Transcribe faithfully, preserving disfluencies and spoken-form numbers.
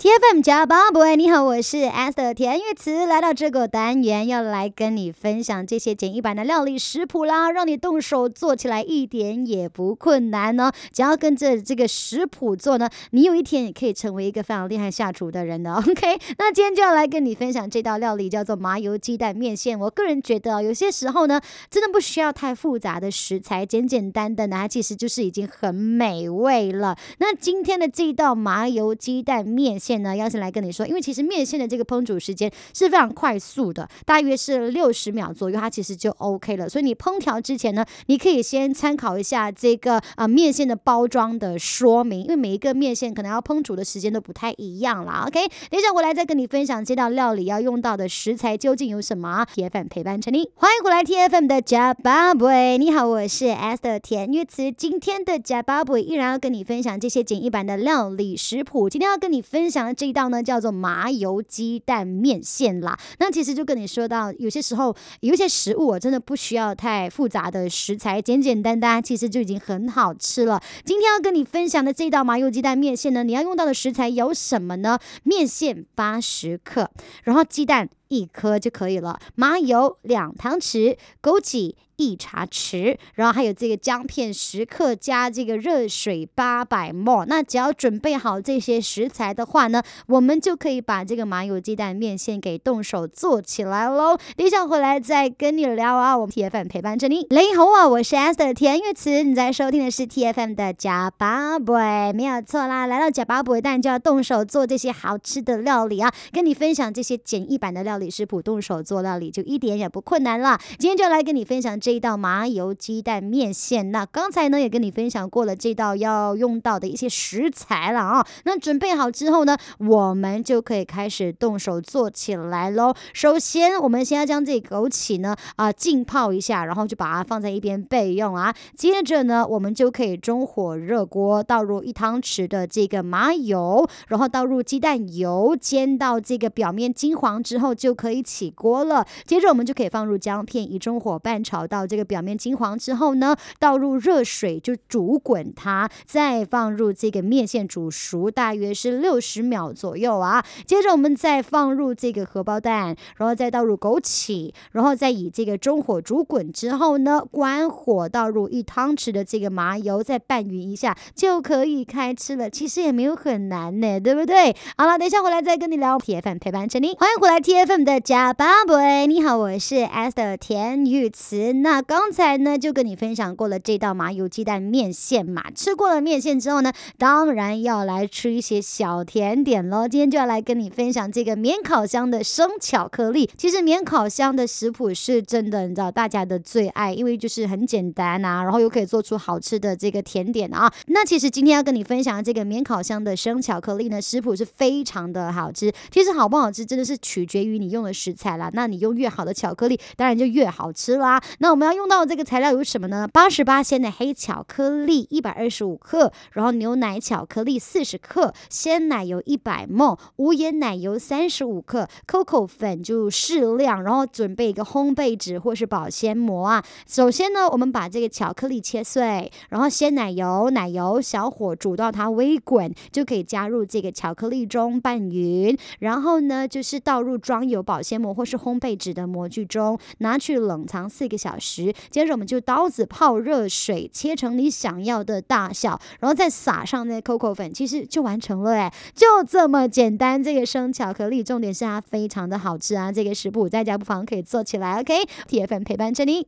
F M 加巴博，你好，我是 Esther 田玉慈，来到这个单元要来跟你分享这些简易版的料理食谱啦，让你动手做起来一点也不困难呢。只要跟着这个食谱做呢，你有一天也可以成为一个非常厉害下厨的人的。OK， 那今天就要来跟你分享这道料理，叫做麻油鸡蛋面线。我个人觉得有些时候呢，真的不需要太复杂的食材，简简单单的，它其实就是已经很美味了。那今天的这道麻油鸡蛋面线呢，要是来跟你说，因为其实面线的这个烹煮时间是非常快速的，大约是六十秒左右，它其实就 OK 了。所以你烹调之前呢，你可以先参考一下这个呃面线的包装的说明，因为每一个面线可能要烹煮的时间都不太一样啦。OK， 等一下回来再跟你分享这道料理要用到的食材究竟有什么。T F M 陪伴着你，欢迎回来 T F M 的加巴布，你好，我是 Esther 田玉慈。今天的加巴布依然要跟你分享这些简易版的料理食谱。今天要跟你分享的这一道呢，叫做麻油鸡蛋面线啦。那其实就跟你说到，有些时候有一些食物我真的不需要太复杂的食材，简简单单其实就已经很好吃了。今天要跟你分享的这道麻油鸡蛋面线呢，你要用到的食材有什么呢？面线八十克，然后鸡蛋一颗就可以了，麻油两汤匙，枸杞一茶匙，然后还有这个姜片十克，加这个热水八百 ml。 那只要准备好这些食材的话呢，我们就可以把这个麻油鸡蛋面线给动手做起来咯。等一下回来再跟你聊啊，我们 T F M 陪伴着你。你好啊，我是 Esther 田玉慈，你在收听的是 T F M 的加巴布，没有错啦。来到加巴布，当然就要动手做这些好吃的料理啊，跟你分享这些简易版的料理食谱，动手做料理就一点也不困难啦。今天就来跟你分享这这一道麻油鸡蛋面线。那刚才呢也跟你分享过了这道要用到的一些食材了啊。那准备好之后呢，我们就可以开始动手做起来咯。首先我们先要将这个枸杞呢啊、呃、浸泡一下，然后就把它放在一边备用啊。接着呢，我们就可以中火热锅，倒入一汤匙的这个麻油，然后倒入鸡蛋油，煎到这个表面金黄之后就可以起锅了。接着我们就可以放入姜片，以中火半炒到这个表面金黄之后呢，倒入热水就煮滚它，再放入这个面线煮熟，大约是六十秒左右啊。接着我们再放入这个荷包蛋，然后再倒入枸杞，然后再以这个中火煮滚之后呢，关火倒入一汤匙的这个麻油，再拌匀一下就可以开吃了。其实也没有很难呢，对不对？好了，等一下回来再跟你聊。T F M 陪伴着你，欢迎回来 T F M 的加巴布，你好，我是 Esther 田玉慈。那刚才呢就跟你分享过了这道麻油鸡蛋面线嘛，吃过了面线之后呢，当然要来吃一些小甜点咯。今天就要来跟你分享这个免烤箱的生巧克力。其实免烤箱的食谱是真的，你知道大家的最爱，因为就是很简单啊，然后又可以做出好吃的这个甜点啊。那其实今天要跟你分享的这个免烤箱的生巧克力呢，食谱是非常的好吃。其实好不好吃真的是取决于你用的食材啦，那你用越好的巧克力，当然就越好吃啦。那我们要用到的这个材料有什么呢？八十八仙的黑巧克力一百二十五克，然后牛奶巧克力四十克，鲜奶油一百 ml， 无盐奶油三十五克， Coco 粉就适量，然后准备一个烘焙纸或是保鲜膜啊。首先呢，我们把这个巧克力切碎，然后鲜奶油奶油小火煮到它微滚，就可以加入这个巧克力中拌匀，然后呢就是倒入装有保鲜膜或是烘焙纸的模具中，拿去冷藏四个小时。接着我们就刀子泡热水，切成你想要的大小，然后再撒上那 Coco 粉，其实就完成了哎，就这么简单。这个生巧克力重点是它非常的好吃啊，这个食谱在家不妨可以做起来。 OK， T F M 陪伴着你。